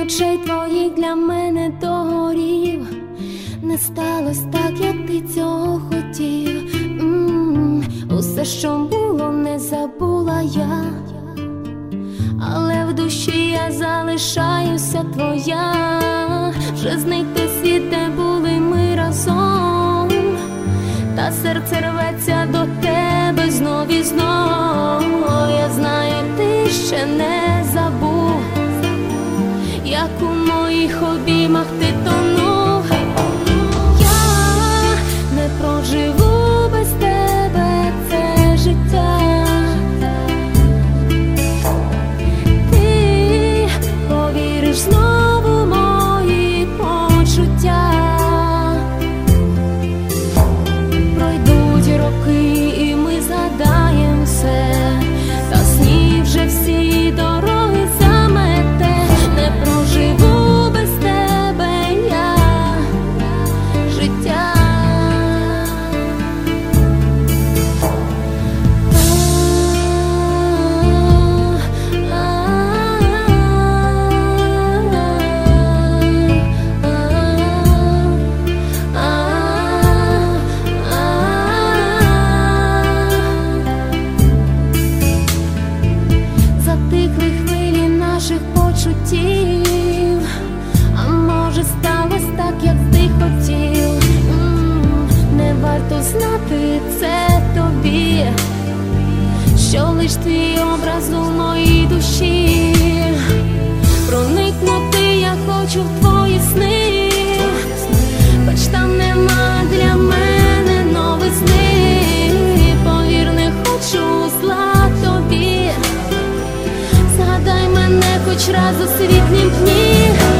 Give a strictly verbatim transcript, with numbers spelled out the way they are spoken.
очей твоїх для мене догорів. Не сталось так, як ти цього хотів. М-м-м. Усе, що було, не забула я, але в душі я залишаюся твоя. Вже зник той світ, де були ми разом, та серце рветься до тебе знов і знов. Я знаю, ти ще не забув, як у моїх обіймах ти тонув. Я не проживу без тебе це життя. Ти повіриш знову в мої почуття. Пройдуть роки і ми згадаєм все, та сні вже всі дороги замете. Не проживу без тебе я життя. Затихли хвилі наших почуттів, а може сталось так, як ти хотів. М-м, не варто знати це тобі, що лиш твій образ у моїй душі. Проникнути я хочу в твої сни, хоч там нема для мене новизни. Повір, не хочу зла тобі, згадай мене хоч раз у світлім дні.